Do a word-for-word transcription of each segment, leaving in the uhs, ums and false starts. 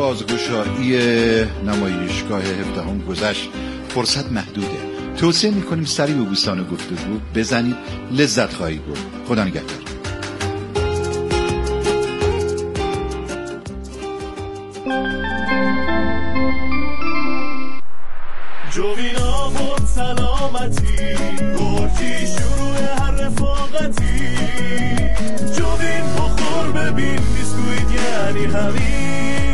بازگشایی نمایشگاه هفدهم گذشت، فرصت محدوده. توصیه میکنیم سری به بوستان گفتگو بزنید، لذت خواهید برد. خدا نگهدار. جوینا بود سلامتی، گرچی شروع هر رفاقتی. جوین بخور ببین بیسکویت یعنی همین.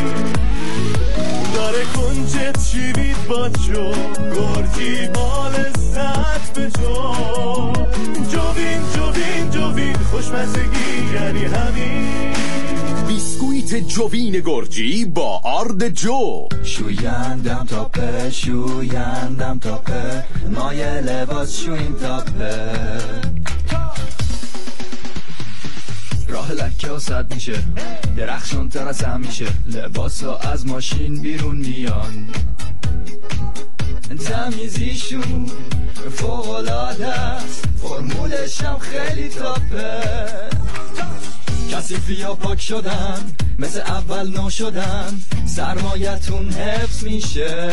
داره کنچت شیوید با جو، گرچی بال ست به جو. جوین جوین جوین خوشمزگی یعنی همین. بیسکویت جوین گرجی با آرد جو. شویندم تاپه شویندم تاپه، مای لباس شویم تاپه. راه لکه و صد میشه، درخشان تر از همیشه. لباس ها از ماشین بیرون میان، تمیزیشون فوق‌العاده است، فرمولش هم خیلی تاپه. کثیفی ها پاک شدن، مثل اول نو شدن، سرمایتون حفظ میشه.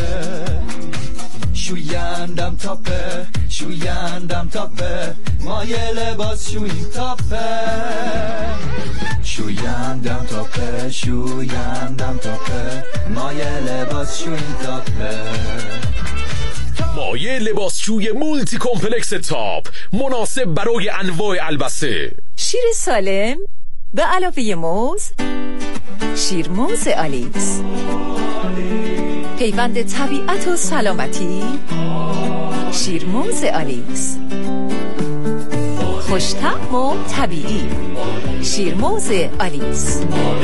شویندم تاپه شویندم تاپه، مای لباس شویم تاپه. شویندم تاپه شویندم تاپه، مای لباس شویم تاپه. مایع لباسشوی مولتی کمپلکس تاپ، مناسب برای انواع البسه. شیر سالم به علاوه موز، شیر موز آلیس. پیوند طبیعت و سلامتی، شیر موز آلیس. خوش‌طعم و طبیعی، شیر موز آلیس.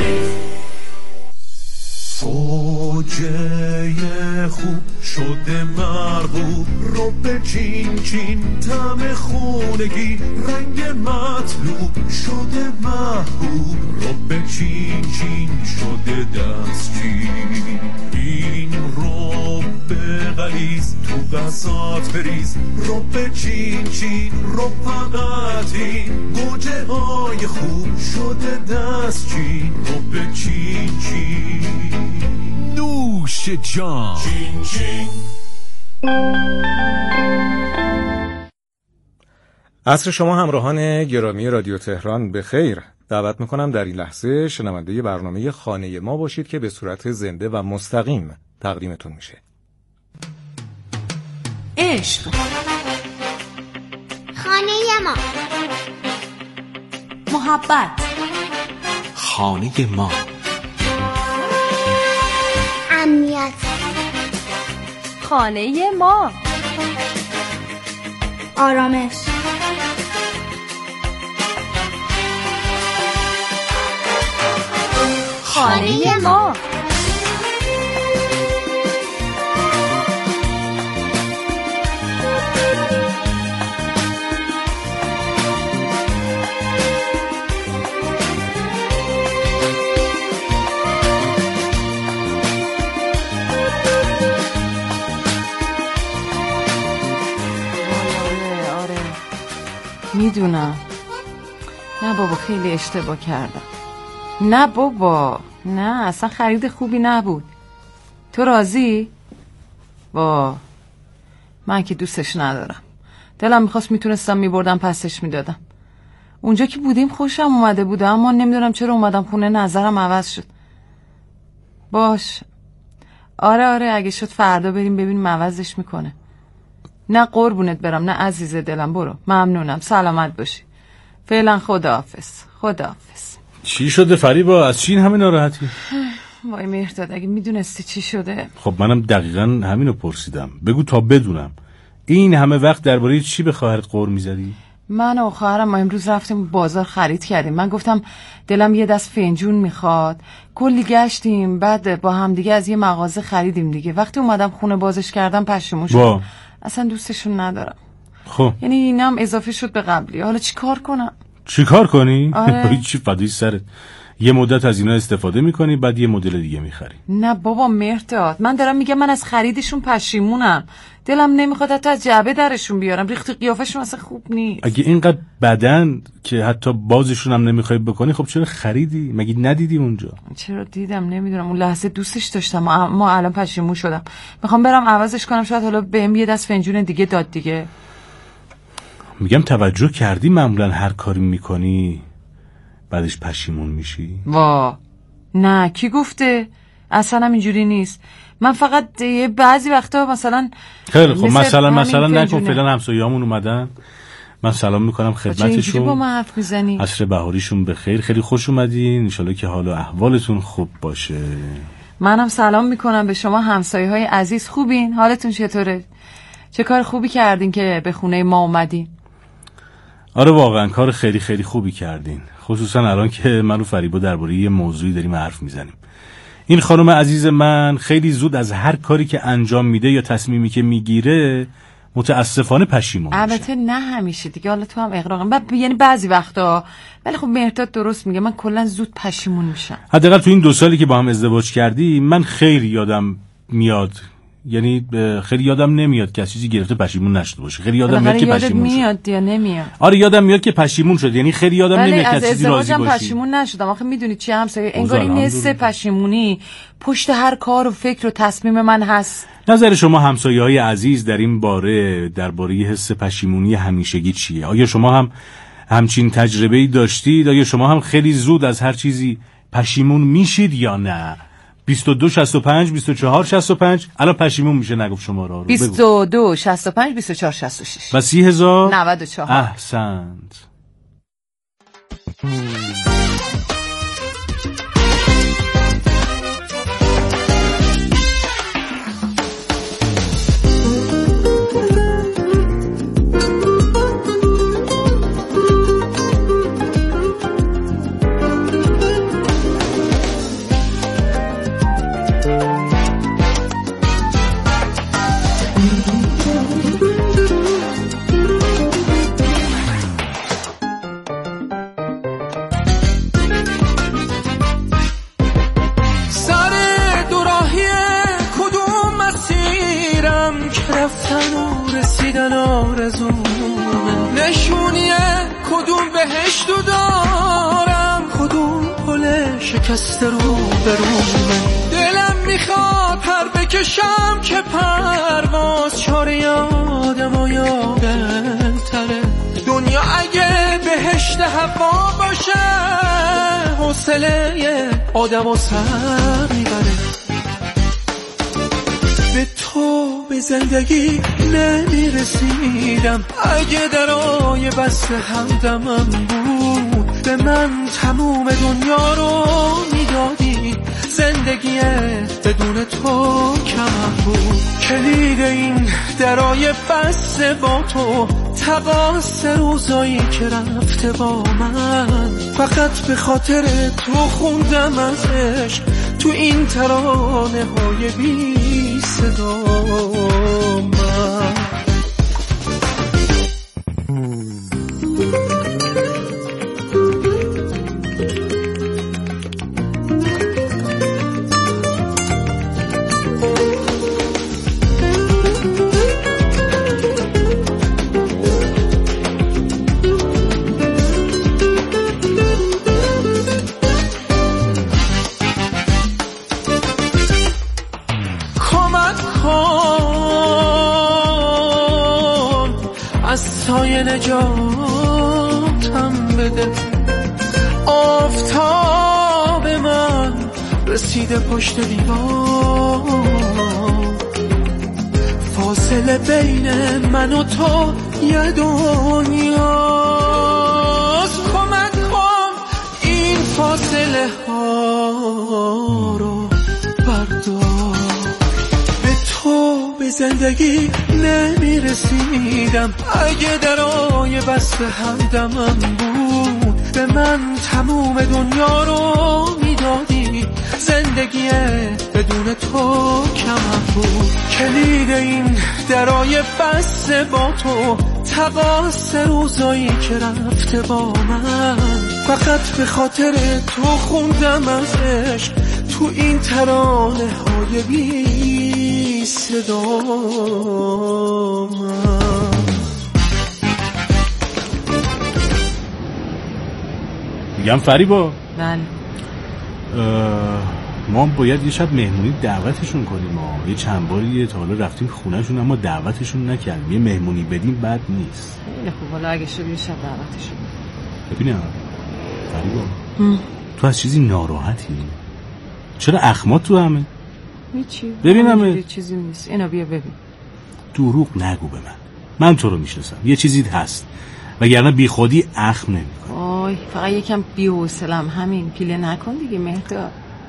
گوجه خوب شده مرغوب، رو به چین چین طعم خونگی. رنگ مطلوب شده محبوب، رو به چین چین شده دستچین. این رو به غلیظ تو غذات بریز، رو به چین چین رو فقط این. گوجه های خوب شده دستچین، رو به چین چین. نوش جان. چین چین. عصر شما همراهان گرامی رادیو تهران به خیر. دعوت میکنم در این لحظه شنونده برنامه خانه ما باشید که به صورت زنده و مستقیم تقدیمتون میشه. عشق، خانه ما. محبت، خانه ما. امنیت، خانه ما. آرامش، خانه ما. میدونم. نه بابا خیلی اشتباه کردم. نه بابا نه، اصلا خرید خوبی نبود. تو راضی؟ وا من که دوستش ندارم. دلم میخواست میتونستم میبردم پسش میدادم. اونجا که بودیم خوشم اومده بود، اما نمیدونم چرا اومدم خونه نظرم عوض شد. باش آره آره اگه شد فردا بریم ببینیم عوضش میکنه. نه قربونت برم، نه عزیز دلم، برو. ممنونم، سلامت باشی. فعلا خداحافظ. خداحافظ. چی شده فریبا؟ از چی این همه ناراحتی؟ وای مهرداد اگه میدونستی چی شده. خب منم دقیقاً همینو پرسیدم، بگو تا بدونم. این همه وقت درباره چی به خواهرت قور میزدی؟ من و خواهرم ما امروز رفتیم بازار خرید کردیم. من گفتم دلم یه دست فنجون میخواد. کلی گشتیم، بعد با هم دیگه از یه مغازه خریدیم دیگه. وقتی اومدم خونه بازش کردم پشیمون شدم. اصلا دوستشون ندارم. خب یعنی اینم اضافه شد به قبلی. حالا چی کار کنم؟ چی کار کنی؟ آره. چی فدای سرت. یه مدت از اینا استفاده میکنی، بعد یه مدل دیگه میخری. نه بابا مهرداد، من دارم میگم من از خریدشون پشیمونم. دلم نمیخواد حتی از جعبه درشون بیارم. ریخت قیافشون اصلا خوب نیست. اگه اینقدر بدن که حتی بازشون هم نمیخوای بکنی، خب چرا خریدی؟ مگه ندیدی اونجا؟ چرا دیدم؟ نمیدونم. اون لحظه دوستش داشتم، اما الان پشیمون شدم. میخوام برم عوضش کنم، شاید حالا بهم یه دست فنجون دیگه داد دیگه. میگم توجه کردی معمولا هر کاری میکنی بعدش پشیمون میشی؟ وا نه، کی گفته؟ اصلا هم اینجوری نیست. من فقط یه بعضی وقتا مثلا خیلی خب مثلا مثلا نکن فعلا همسایه‌مون اومدن، من سلام میکنم خدمتشون. با من حرف میزنی؟ عصر بهاریشون بخیر، خیلی خوش اومدین، ان شاءالله که حال و احوالتون خوب باشه. منم سلام میکنم به شما همسایه‌های عزیز. خوبین؟ حالتون چطوره؟ چه کار خوبی کردین که به خونه ما اومدین. آره واقعا کار خیلی خیلی خوبی کردین، خصوصا الان که من و فریبا درباره یه موضوعی داریم حرف میزنیم. این خانم عزیز من خیلی زود از هر کاری که انجام میده یا تصمیمی که میگیره متاسفانه پشیمون میشه. البته نه همیشه دیگه، حالا تو هم اقراقم ب... یعنی بعضی وقتا. ولی خب مهرداد درست میگه، من کلا زود پشیمون میشم. حداقل تو این دو سالی که با هم ازدواج کردی من خیلی یادم میاد، یعنی خیلی یادم نمیاد که چیزی گرفته پشیمون نشده باشه. خیلی یادم میاد که پشیمون شد. میاد یا نمیاد؟ آره یادم میاد که پشیمون شد، یعنی خیلی یادم نمیاد که چیزی راضی باشی. پشیمون نشدم. آخه میدونی چی همسایه، انگار این حس پشیمونی پشت هر کار و فکر و تصمیم من هست. نظر شما همسایه‌های عزیز در این باره، درباره حس پشیمونی همیشگی چیه؟ آیا شما هم همچین تجربه‌ای داشتید؟ آیا شما هم خیلی زود از هر چیزی پشیمون میشید یا نه؟ بیست و دو شصت و پنج بیست و چهار شصت و پنج الان پشیمون میشه نگفت شماره رو. بیست و دو شصت و پنج بیست و چهار شصت و شش و سی هزار نود و چهار. احسنت. نشونیه کدوم بهشتو دارم، کدوم پل شکسته رو برومه. دلم میخواد پر بکشم که پرواز چاره یادم و یادتره. دنیا اگه بهشت هوا باشه حوصله آدم و سر میبره. به تو به زندگی نمیرسیدم اگه درای بسته همدمم بود. به من تموم دنیا رو میدادی، زندگی بدون تو کم بود. کلید این درای بسته با تو، تقاص روزایی که رفته با من. فقط به خاطر تو خوندم از عشق تو این ترانه های بی صدا من. نجاتم بده. آفتاب من رسیده پشت دیوار، فاصله بین من و تو یه دنیاست. کمک کن این فاصله ها رو بردار. به تو به زندگی نمیرسیدم اگه درای بسته همدمم بود. به من تموم دنیا رو میدادی، زندگی بدون تو کم بود. کلید این درای بسته با تو، تقاص روزایی که رفته با من. فقط به خاطر تو خوندم از عشق تو این ترانه های بی صدا من. میگم فریبا بله ما باید یه شب مهمونی دعوتشون کنیم. ما یه چند باری تا حالا رفتیم خونهشون اما دعوتشون نکردیم. یه مهمونی بدیم بد نیست. خیلی خوب، حالا اگه شد یه شب دعوتشون. ببینم فریبا تو از چیزی ناراحتی؟ چرا اخمات تو همه؟ هیچی ببینم چیزی نیست. اینا بیا ببین. دروغ نگو به من، من تو رو میشناسم، یه چیزی هست وگرنه بی خودی اخم نمی‌کنی. آی فقط یکم بی‌حوصله‌ام، همین. پیله نکن دیگه مهداد.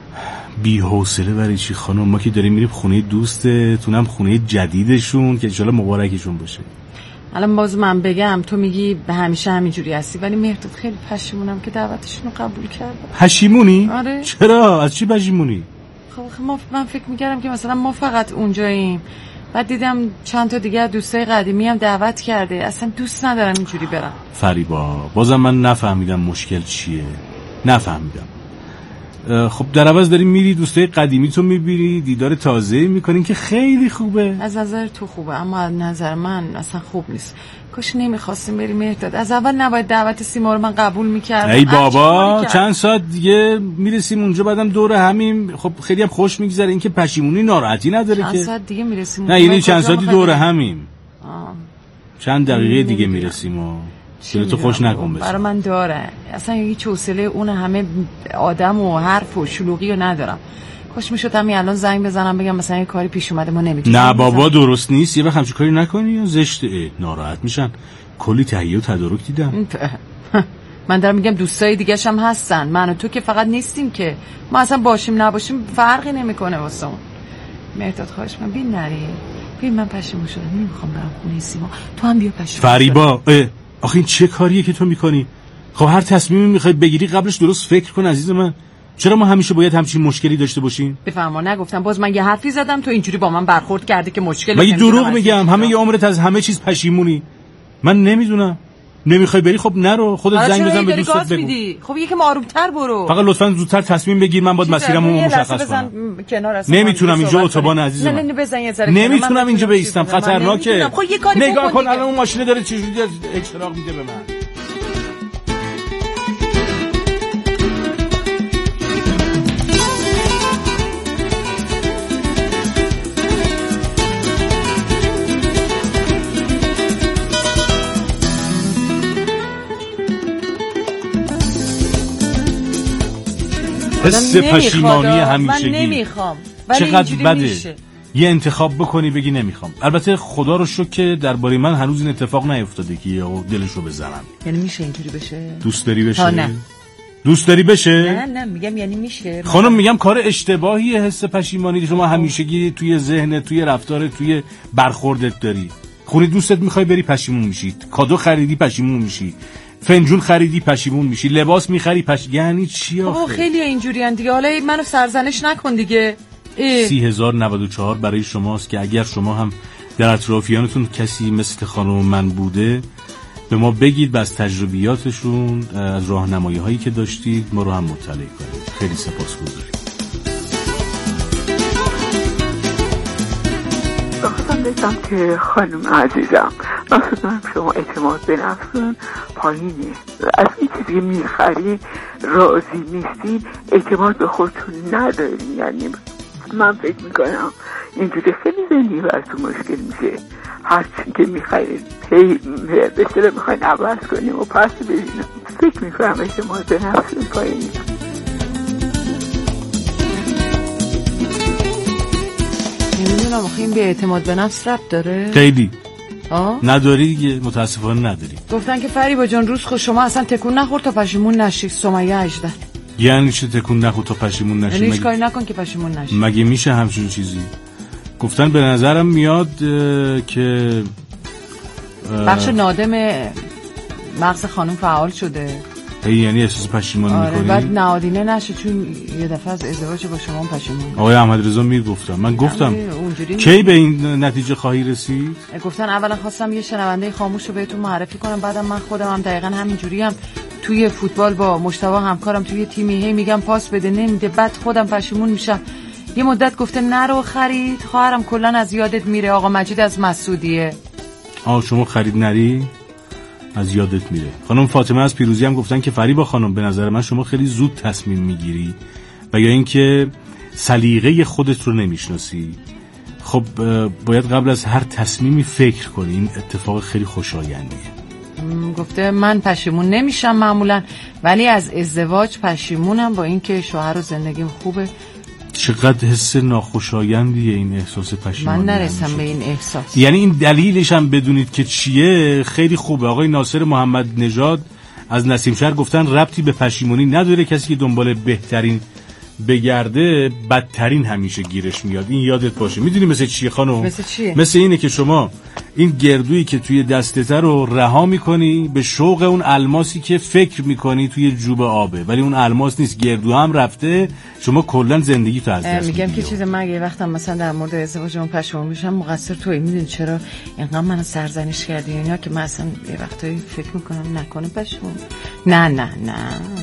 بی‌حوصله برای چی خانم؟ ما که داریم میریم خونه دوستتونم، خونه جدیدشون که ان شاءالله مبارکشون باشه. الان باز من بگم تو میگی به همیشه همینجوری هستی، ولی مهداد خیلی پشیمونم که دعوتشون رو قبول کردم. پشیمونی؟ آره. چرا؟ از چی پشیمونی؟ خب ما من فکر می‌کردم که مثلا ما فقط اونجاییم، بعد دیدم چند تا دیگه دوستای قدیمی هم دعوت کرده، اصلا دوست ندارم اینجوری برم. فریبا بازم من نفهمیدم مشکل چیه، نفهمیدم. خب در عوض داری میری دوستای قدیمی تو میبینی، دیدار تازه میکنین که خیلی خوبه. از نظر تو خوبه اما از نظر من اصلا خوب نیست. کاش نمیخواستیم بریم مهداد، از اول نباید دعوت سیما رو من قبول میکردم. ای بابا چند ساعت دیگه میرسیم اونجا، بعدم دور همیم. خب خیلی هم خوش میگذره، این که پشیمونی ناراحتی نداره چند که. چند ساعت دیگه میرسیم. نه یعنی چند ساعتی دور همیم. آه. چند دقیقه دیگه میرسیم و تو خوش نکن بسن. برای من داره اصلا هیچ حوصله اون همه آدم و حرف و شلوغی رو ندارم. خوش میشد همین الان زنگ بزنم بگم مثلا یه کاری پیش اومده ما نمیتونیم. نه بابا درست نیست، یه وقت همچین کاری نکنی یا زشته، ناراحت میشن. کلی تهیه و تدارک دیدم. من دارم میگم دوستای دیگه‌ش هم هستن، من و تو که فقط نیستیم که. ما اصلا باشیم نباشیم فرقی نمیکنه واسمون. مهداد خواهش من بین نری، بین من پشیمون شدم، نمیخوام برم خونه سیما، تو هم بیا پشیمون. فریبا آخه این چه کاریه که تو میکنی؟ خب هر تصمیمی میخوای بگیری قبلش درست فکر کن عزیز من. چرا ما همیشه باید همچین مشکلی داشته باشیم؟ بفرما نگفتم، باز من یه حرفی زدم تو اینجوری با من برخورد کردی که مشکلی. مگه دروغ میگم؟ همه ی عمرت از همه چیز پشیمونی. من نمیدونم. نمیخوای بری خب نرو، خودت زنگ بزن به دوستت بگو. خب یکم آرومتر برو. فقط لطفاً زودتر تصمیم بگیر، من باید مسیرمو مشخص کنم. نمیتونم اینجا اتوبان عزیز من. نه نه بزن یه ذره. نمیتونم اینجا بایستم، خطرناکه. خب یه کاری بکن. نگاه کن الان اون ماشین داره چجوری اکسراغ میده به من. حس پشیمانی همیشگی. من نمیخوام. چقدر بده میشه. یه انتخاب بکنی بگی نمیخوام. البته خدا رو شکر که درباره من هنوز این اتفاق نیفتاده که یهو دلشو بزنم. یعنی میشه اینجوری بشه؟ دوست داری بشه؟ نه. دوست داری بشه؟ نه نه میگم یعنی میشه. خانم میگم کار اشتباهی حس پشیمانی شما همیشگی توی ذهن، توی رفتار، توی برخوردت داری. خونه دوستت میخوای بری پشیمون میشی، کادو خریدی پشیمون میشی، فنجون خریدی پشیمون میشی، لباس میخری پش... یعنی چی آخه؟ بابا خیلی اینجوری ان دیگه، حالا منو سرزنش نکن دیگه. سی هزار نود و چهار برای شماست که اگر شما هم در اطرافیانتون کسی مثل خانم من بوده به ما بگید و از تجربیاتشون، از راهنمایی هایی که داشتید ما رو هم مطلع کنید. خیلی سپاسگزاریم. بخواستم بگم که خانم عزیزم مثلا شما اعتماد به نفسون پایینه، از این چیزی میخری راضی نیستین، اعتماد به خودتون ندارین. یعنی من فکر میکنم اینجوری خیلی زندگی براتون مشکل میشه. هر چی که میخرید هی به سر میخواین عوض کنیم و پس ببینم. فکر میکنم اعتماد به نفسون پایینه. نمیدونم آخه این به اعتماد به نفس ربط داره؟ خیلی آه؟ نداری دیگه، متاسفانه نداری. گفتن که فریبا جان روز خود شما اصلا تکون نخور تا پشیمون نشی. سمیه اجدر یعنی چه تکون نخور تا پشیمون نشی؟ یعنی هیچ کاری نکن که پشیمون نشی. مگه میشه همچین چیزی؟ گفتن به نظرم میاد که بخش نادم مغز خانم فعال شده. ای یعنی احساس پشیمانی آره میکنی؟ بعد نهادینه نشه چون یه دفعه از ازدواج با شما پشیمون. آقای احمد رضا میر گفتم، من گفتم کی به این نتیجه خواهی رسید؟ گفتن اولا خواستم یه شنونده خاموش رو بهتون معرفی کنم، بعدم من خودم هم دقیقاً همین جوری هم توی فوتبال با مجتبی همکارم توی تیمی هی میگم پاس بده نمیده، بعد خودم پشیمون میشم. یه مدت گفته نرو خرید، خواهرم کلا از یادت میره. آقا مجید از مسعودیه. آه شما خرید نری از یادت میره. خانم فاطمه از پیروزی هم گفتن که فریبا خانم به نظر من شما خیلی زود تصمیم میگیری و یا اینکه سلیقه خودت رو نمیشناسی. خب باید قبل از هر تصمیمی فکر کنی، این اتفاق خیلی خوشایندیه. گفته من پشیمون نمیشم معمولا، ولی از ازدواج پشیمونم با اینکه شوهر و زندگیم خوبه. چقدر حس ناخوشایندیه این احساس پشیمانی. من نرسم به این احساس. یعنی این دلیلش هم بدونید که چیه خیلی خوبه. آقای ناصر محمد نژاد از نسیم شهر گفتن ربطی به پشیمونی نداره، کسی که دنبال بهترین بگرده بدترین همیشه گیرش میاد. این یادت باشه. میدونی مثل چیه خانم؟ مثل چیه؟ مثل اینه که شما این گردویی که توی دستت رو رها میکنی به شوق اون الماسی که فکر میکنی توی جوب آبه، ولی اون الماس نیست، گردو هم رفته، شما کلا زندگی تو از دست میگم که چیز من یه وقتم مثلا در مورد ازدواجمون پشیمون میشم، مقصر تویی. میدونی چرا اینقدر منو سرزنش کردی اینا که من اصلا یه وقتایی فکر میکنم نکنه پشیمون. نه نه نه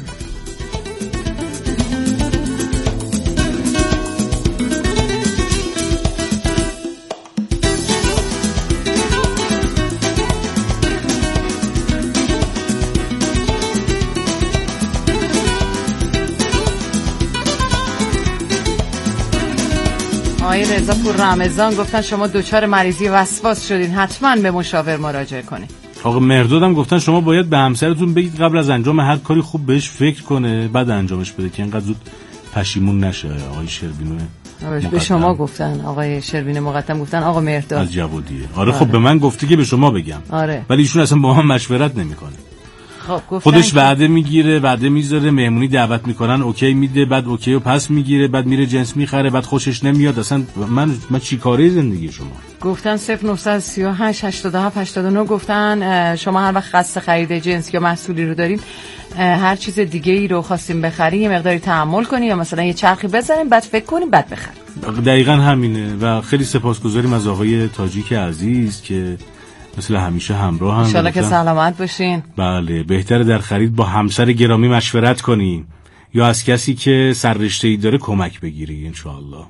آقای رضا پور رمضان گفتن شما دچار مریضی وسواس شدین، حتما به مشاور مراجعه کنین. آقا مهرداد هم گفتن شما باید به همسرتون بگید قبل از انجام هر کاری خوب بهش فکر کنه بعد انجامش بده که اینقدر زود پشیمون نشه. آقای شربینو به شما گفتن، آقای شربین مقدم گفتن آقا مهرداد از جوادیه. آره, آره خب به من گفته که به شما بگم. آره ولی ایشون اصلا با هم مشورت نمیکنه. خب خودش وعده میگیره، وعده میذاره، مهمونی دعوت میکنن اوکی میده، بعد اوکی و پس میگیره، بعد میره جنس میخره، بعد خوشش نمیاد. اصلا من من چیکاره زندگی شما؟ گفتن صفر نه سه هشت هشتاد و هفت هشتاد و نه گفتن شما هر وقت قصد خرید جنس یا محصولی رو دارین، هر چیز دیگه ای رو خواستیم بخریم یه مقداری تحمل کنیم یا مثلا یه چرخی بزنیم بعد فکر کنیم بعد بخریم. دقیقاً همینه و خیلی سپاسگزاریم از آقای تاجیک عزیز که مثل همیشه همراه هم. انشالله که سلامت باشین. بله بهتره در خرید با همسر گرامی مشورت کنی یا از کسی که سررشته‌ای داره کمک بگیری. انشالله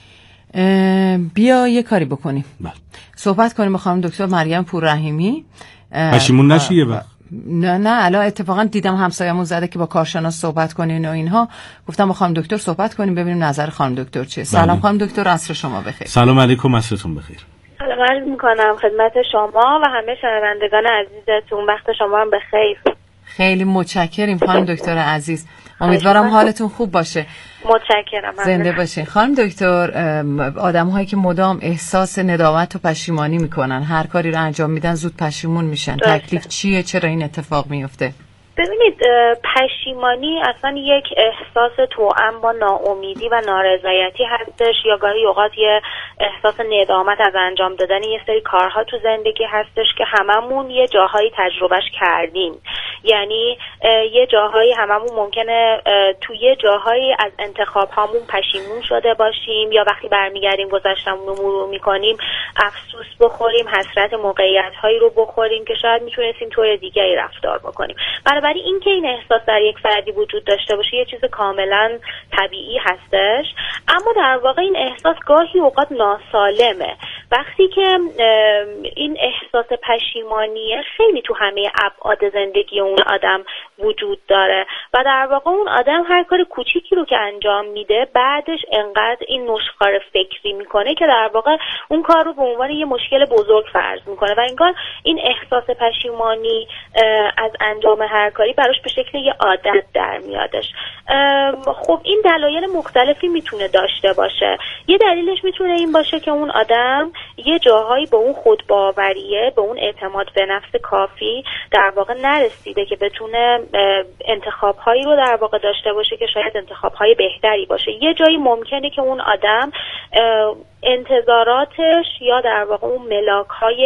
بیا یه کاری بکنیم. بله صحبت کنیم با خانم دکتر مریم پوررحیمی. پشیمون نشی یه وقت. نه نه الان اتفاقا دیدم همسایه‌مون زده که با کارشناس صحبت کنین و اینها. گفتم با خانم دکتر صحبت کنیم ببینیم نظر خانم دکتر چیه. سلام خانم دکتر، عصر شما بخیر. سلام علیکم، عصرتون بخیر. سلام عرض میکنم خدمت شما و همه شنوندگان عزیزتون، وقت شما هم بخیر. خیلی متشکریم خانم دکتر عزیز، امیدوارم حالتون خوب باشه. متشکرم. زنده باشین خانم دکتر. آدم هایی که مدام احساس ندامت و پشیمانی میکنن، هر کاری رو انجام میدن زود پشیمون میشن، تکلیف چیه؟ چرا این اتفاق میفته؟ ببینید پشیمانی اصلا یک احساس توأم با ناامیدی و نارضایتی هستش، یا گاهی اوقات یه احساس ندامت از انجام دادن یه سری کارها تو زندگی هستش که هممون یه جاهایی تجربهش کردیم. یعنی یه جاهایی هممون ممکنه توی یه جاهایی از انتخاب هامون پشیمون شده باشیم، یا وقتی برمیگردیم گذشتمون رو مرور میکنیم افسوس بخوریم، حسرت موقعیت هایی رو بخوریم که شاید میتونستیم طور دیگری رفتار بکنیم. برای این که این احساس در یک فردی وجود داشته باشه یه چیز کاملا طبیعی هستش، اما در واقع این احساس گاهی اوقات ناسالمه. وقتی که این احساس پشیمانیه خیلی تو همه ابعاد زندگی اون آدم وجود داره و در واقع اون آدم هر کار کوچیکی رو که انجام میده بعدش انقدر این نشخوار فکری میکنه که در واقع اون کار رو به عنوان یه مشکل بزرگ فرض میکنه و انگار این احساس پشیمانی از انجام هر کاری براش به شکل یه عادت در میادش. خب این دلایل مختلفی میتونه داشته باشه. یه دلیلش میتونه این باشه که اون آدم یه جاهایی به اون خودباوریه، به اون اعتماد به نفس کافی در واقع نرسیده که بتونه انتخاب‌هایی رو در واقع داشته باشه که شاید انتخاب‌های بهتری باشه. یه جایی ممکنه که اون آدم انتظاراتش یا در واقع اون ملاک‌های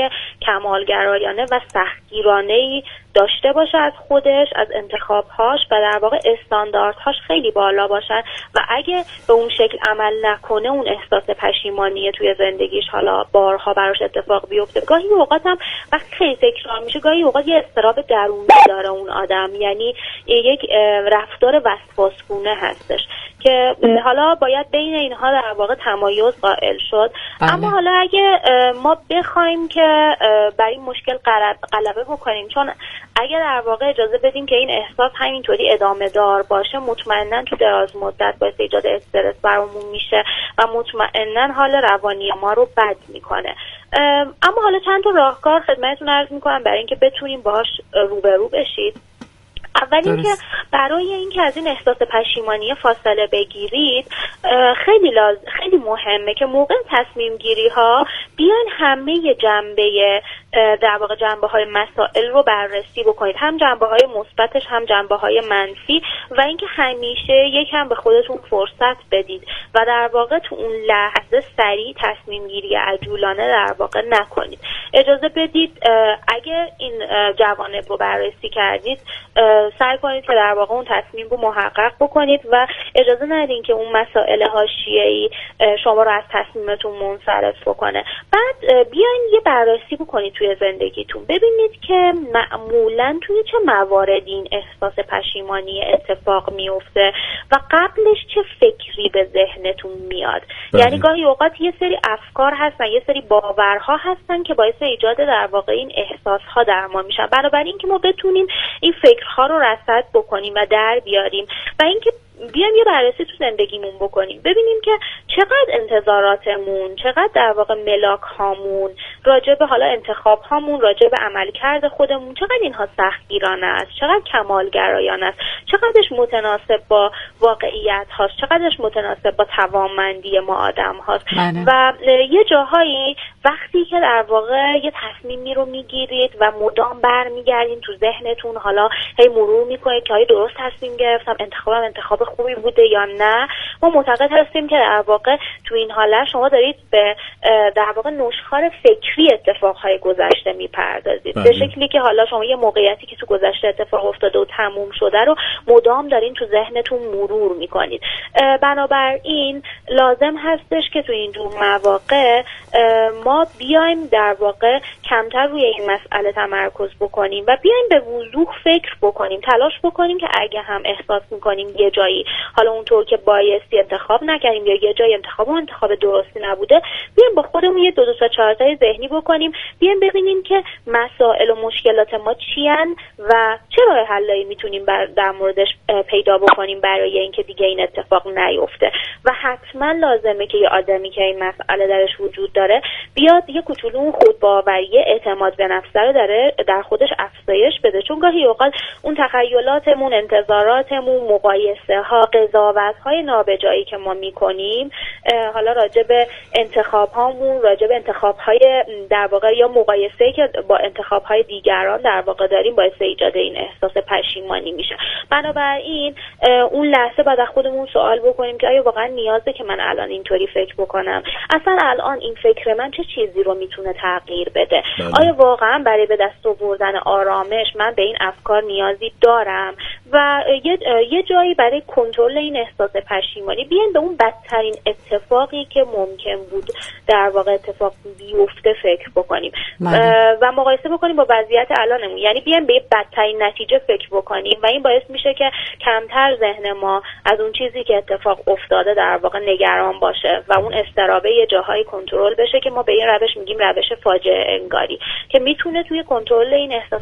کمالگرایانه و سختگیرانه‌ای داشته باشه از خودش، از انتخابهاش و در واقع استانداردهاش خیلی بالا باشن و اگه به اون شکل عمل نکنه اون احساس پشیمانی توی زندگیش حالا بارها براش اتفاق بیفته. گاهی اوقات هم وقتی خیلی تکرار میشه گاهی اوقات یه اضطراب درونی داره اون آدم، یعنی یک رفتار وسواسگونه هستش که حالا باید بین اینها در واقع تمایز قائل شد. بله. اما حالا اگه ما بخوایم که بر این مشکل غلبه بکنیم، چون اگه در واقع اجازه بدیم که این احساس همینطوری ادامه دار باشه مطمئناً تو دراز مدت باعث ایجاد استرس برامون میشه و مطمئناً حال روانی ما رو بد میکنه. اما حالا چند تا راهکار خدمتتون عرض میکنم برای اینکه بتونیم باهاش روبرو بشید. اول اینکه برای اینکه از این احساس پشیمانی فاصله بگیرید خیلی لاز... خیلی مهمه که موقع تصمیم گیری ها بیان همه جنبه در واقع جنبه های مسائل رو بررسی بکنید، هم جنبه های مثبتش هم جنبه های منفی، و اینکه همیشه یکم به خودتون فرصت بدید و در واقع تو اون لحظه سریع تصمیم گیری عجولانه در واقع نکنید. اجازه بدید اگه این جوانب رو بررسی کردید سعی کنید که در واقع اون تصمیم رو محقق بکنید و اجازه ندین که اون مسائل حاشیه‌ای شما رو از تصمیمتون منصرف بکنه. بعد بیاین یه بررسی بکنید توی زندگیتون، ببینید که معمولاً توی چه مواردی این احساس پشیمانی اتفاق میفته و قبلش چه فکری به ذهنتون میاد. بله. یعنی گاهی اوقات یه سری افکار هستن، یه سری باورها هستن که باعث ایجاد در واقع این احساسها در ما میشن. بنابراین که ما بتونیم این فکرها رو رصد بکنیم و در بیاریم و اینکه بیایم یه بررسی تو زندگیمون بکنیم، ببینیم که چقدر انتظاراتمون، چقدر در واقع ملاک هامون راجع به حالا انتخاب هامون، راجع به عملکرد خودمون، چقدر اینها سختگیرانه است، چقدر کمالگرایانه است، چقدرش متناسب با واقعیت هاست، چقدرش متناسب با توانمندی ما آدم هاست. بله. و یه جاهایی وقتی که در واقع یه تصمیمی رو میگیرید و مدام برمیگردین تو ذهنتون، حالا هی مرور میکنید که آیا درست تصمیم گرفتم، انتخابم انتخاب خوبی بوده یا نه، ما معتقد هستیم که در واقع تو این حالت شما دارید به در واقع نشخوار فکری اتفاقهای گذشته میپردازید. به شکلی که حالا شما یه موقعیتی که تو گذشته اتفاق افتاده و تموم شده رو مدام دارین تو ذهنتون مرور میکنید. بنابراین لازم هستش که تو این جور مواقع ما بیایم در واقع کمتر روی این مسئله تمرکز بکنیم و بیایم به وضوح فکر بکنیم، تلاش بکنیم که اگه هم احساس میکنیم یه جایی حالا اونطور که بایستی انتخاب نکردیم یا یه جای انتخاب و انتخاب درستی نبوده، بیایم با خودمون یه دو دو تا چهار تای ذهنی بکنیم، بیایم ببینیم که مسائل و مشکلات ما چیان و چه راه حلایی میتونیم در موردش پیدا بکنیم برای اینکه دیگه این اتفاق نیفته. و حتما لازمه که یه آدمی که این مسئله درش وجود داره بیاد یه کوچولو اون خودباوری، اعتماد به نفس رو داره در خودش افزایش بده، چون گاهی اوقات اون تخیلاتمون، انتظاراتمون، مقایسه ها، قضاوت های نابجایی که ما میکنیم حالا راجع به انتخاب هامون، راجع به انتخاب های در واقع یا مقایسه‌ای که با انتخاب های دیگران در واقع داریم باعث ایجاد این احساس پشیمانی میشه. بنابراین اون لحظه بعد از خودمون سوال بکنیم که آیا واقعا نیازه که من الان اینطوری فکر بکنم؟ اصلا الان این فکر من چه چیزی رو میتونه تغییر بده؟ بله. آیا واقعا برای به دست آوردن آرامش من به این افکار نیازی دارم؟ و یه, یه جایی برای کنترل این احساس پشیمانی بیاین به اون بدترین اتفاقی که ممکن بود در واقع اتفاق بیفته فکر بکنیم و مقایسه بکنیم با وضعیت الانمون. یعنی بیاین به بدترین نتیجه فکر بکنیم و این باعث میشه که کمتر ذهن ما از اون چیزی که اتفاق افتاده در واقع نگران باشه و اون استرابه یه جاهای کنترل بشه که ما به این روش میگیم روش فاجعه انگاری، که میتونه توی کنترل این احساس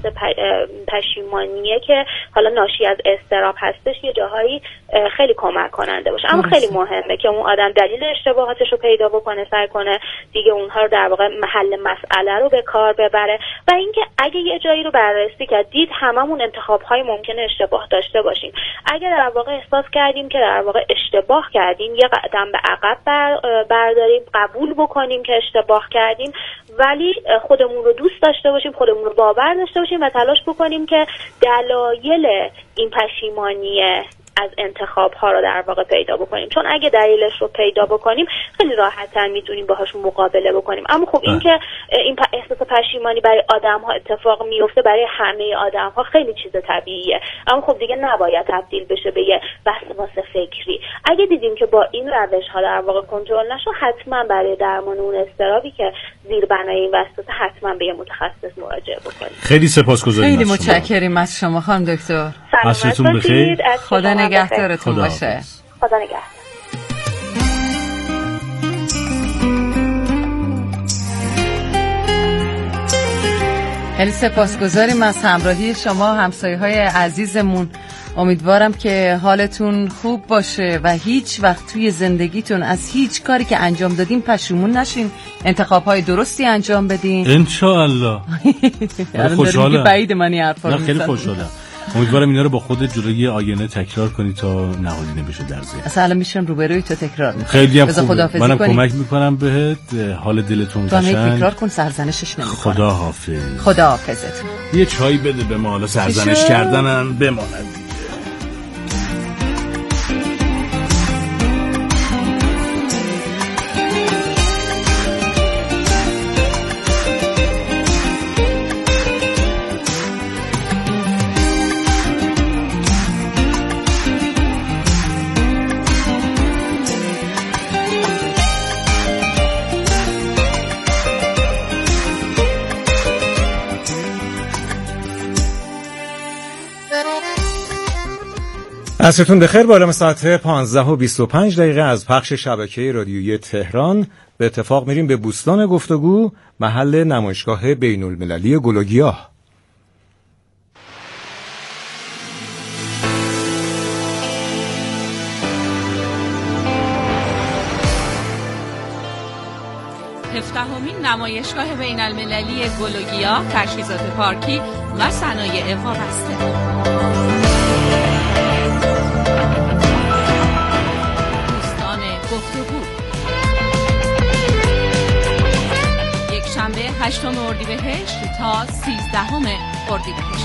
پشیمانیه که حالا ناشی از استراب هستش یه جاهایی خیلی کمک کننده باشه. اما خیلی مهمه که اون آدم دلیل اشتباهاتش رو پیدا بکنه، سعی کنه دیگه اونها رو در واقع محل مسئله رو به کار ببره و اینکه اگه یه جایی رو بررسی کرد دید هممون انتخاب‌های ممکنه اشتباه داشته باشیم، اگه در واقع احساس کردیم که در واقع اشتباه کردیم یه قدم به عقب بر برداریم، قبول بکنیم که اشتباه کردیم، ولی خودمون رو دوست داشته باشیم، خودمون رو باور داشته باشیم و تلاش بکنیم که دلایل این پشیمانی از انتخاب ها رو در واقع پیدا بکنیم، چون اگه دلیلش رو پیدا بکنیم خیلی راحت‌تر میتونیم باهاش مقابله بکنیم. اما خب این که این احساس پشیمانی برای آدم ها اتفاق میفته، برای همه آدم ها خیلی چیز طبیعیه، اما خب دیگه نباید تبدیل بشه به یه وسواس فکری. اگه دیدیم که با این روش ها در واقع کنترل نشه، حتما برای درمان اون اضطرابی که زیر بنای این وسواس حتما به یه متخصص مراجعه بکنیم. خیلی سپاسگزاریم. خیلی متشکریم از شما خانم دکتر. عصرتون بخیر. خدا نگهدارتون باشه. خدا نگهدار. خیلی سپاسگزاریم از همراهی شما همسایه‌های عزیزمون. امیدوارم که حالتون خوب باشه و هیچ وقت توی زندگیتون از هیچ کاری که انجام دادین پشیمون نشین، انتخاب‌های درستی انجام بدین ان شاء الله. خوشحالم. بعید منی حرفا رو. خیلی خوشحالم. امیدوارم اینا رو با خودت جلوی آینه تکرار کنی تا نهادینه بشه در ذهن. اصلا الان میشم روبروی تو تکرار میکنم. خیلی هم خوبه. منم کمک میکنم بهت. حال دلتون قشنگ. تو تکرار کن، سرزنشش نمیکنم. خدا حافظ. خدا حافظتون. یه چای بده به ما، حالا سرزنش کردنن بماند. عصرتون بخیر. با علام ساعت پانزده و بیست و پنج دقیقه از پخش شبکه رادیویی تهران به اتفاق میریم به بوستان گفتگو، محل نمایشگاه بین المللی گل و گیاه. هفدهمین نمایشگاه بین المللی گل و گیاه، تجهیزات پارکی و صنایع وابسته. شنبه هشتم اردیبهشت تا سیزدهم اردیبهشت.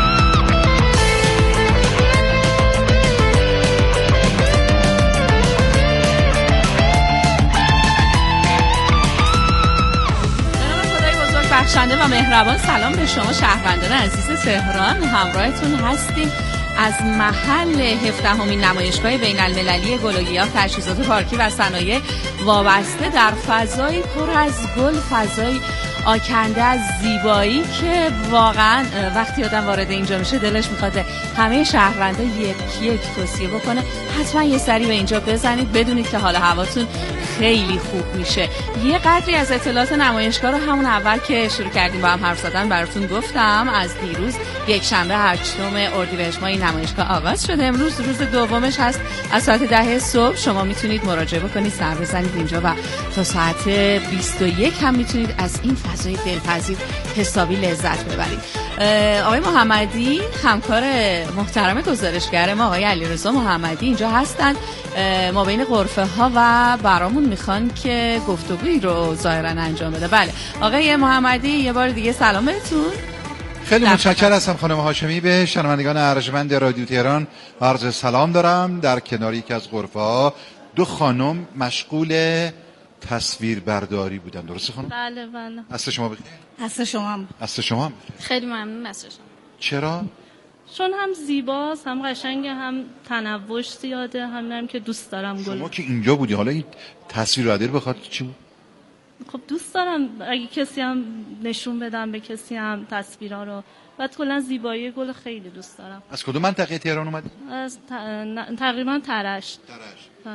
بخشنده و مهربان، سلام به شما شهروندان عزیز تهران. همراهتون هستیم از محل هفدهمین نمایشگاه بین المللی گل و گیاه، تجهیزات پارکی و صنایع وابسته در فضایی پر از گل، فضایی آکنده از زیبایی که واقعا وقتی آدم وارد اینجا میشه دلش میخواد همه شهروندا یک یک توصیه بکنه حتما یه سری به اینجا بزنید، بدونید که حال هواتون خیلی خوب میشه. یه قدری از اطلاعات نمایشگاه رو همون اول که شروع کردیم با هم حرف زدن براتون گفتم. از دیروز یک شنبه هشتم اردیبهشت ما این نمایشگاه آغاز شده. امروز روز دومش هست. از ساعت ده صبح شما میتونید مراجعه بکنید، سر بزنید اینجا و تا ساعت بیست و یک هم میتونید از این فضای دلپذیر حسابی لذت ببرید. آقای محمدی، همکار محترم گزارشگر ما آقای علیرضا محمدی اینجا هستن، ما بین غرفه ها و برامون میخوان که گفتگویی رو ظاهرا انجام بده. بله آقای محمدی، یه بار دیگه سلام بهتون. خیلی متشکرم هستم خانم هاشمی. به شنوندگان ارجمند رادیو تهران عرض سلام دارم. در کنار یکی از غرفه ها دو خانم مشغول تصویر برداری بودن، درسته خانم؟ بله بله. عصر شما بخیر. عصر شما هم. عصر شما هم. خیلی ممنون عصر شما. چرا؟ چون هم زیباست، هم قشنگه، هم تنوعش زیاده، هم هم که دوست دارم گل. شما که اینجا بودی، حالا این تصویر برداری بخاطر چی بود؟ خب دوست دارم اگه کسی هم نشون بدم به کسی هم تصویرها رو. بعد کلا زیبایی گل خیلی دوست دارم. از کدوم منطقه تهران اومدی؟ از تقریبا ترش. ترش.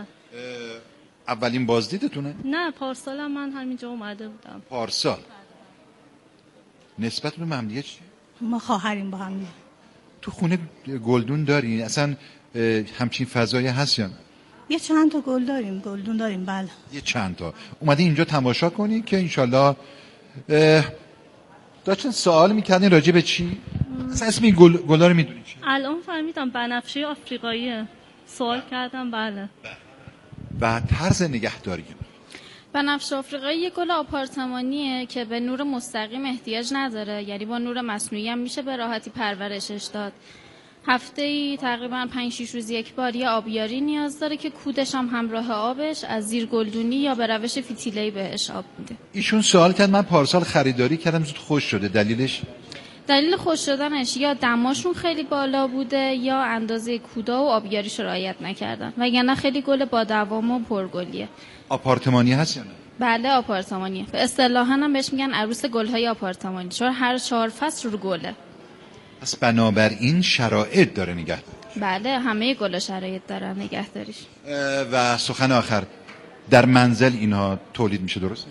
اولین بازدیدتونه؟ نه، پارسال من همینجا اومده بودم. پارسال. نسبت به ممدیه چیه؟ ما خواهریم با هم. تو خونه گلدون داری؟ اصلا همچین فضایی هست یا نه؟ یه چند تا گل داریم، گلدون داریم. بله. یه چند تا. اومدی اینجا تماشا کنی که انشالله. داشتن سوال میکردین راجع به چی؟ اصلا اسم این گل گلا رو میدونی چی؟ الان فهمیدم بنفشه آفریقاییه. سوال کردم. بله. و طرز نگهداری بنفشه آفریقایی یک گل آپارتمانیه که به نور مستقیم احتیاج نداره، یعنی با نور مصنوعی هم میشه به راحتی پرورشش داد. هفته‌ای تقریبا پنج شش روز یک بار یه آبیاری نیاز داره که کودش هم همراه آبش از زیر گلدونی یا به روش فیتیله‌ای بهش آب میده. ایشون سوال کرد من پارسال خریداری کردم زود خوش شده، دلیلش؟ دلیل خوش شدنش یا دماشون خیلی بالا بوده یا اندازه کودا و آبیاریش رو رعایت نکردن، وگرنه خیلی گل با دوام و پرگلیه. آپارتمانی هست یا نه؟ بله آپارتمانیه. به اصطلاحاً هم بهش میگن عروس گل‌های آپارتمانی، چون هر چهار فصل رو گله. پس بنابراین شرایط داره نگه. بله همه گل شرایط داره نگهداریش. و سخن آخر، در منزل اینها تولید میشه درسته؟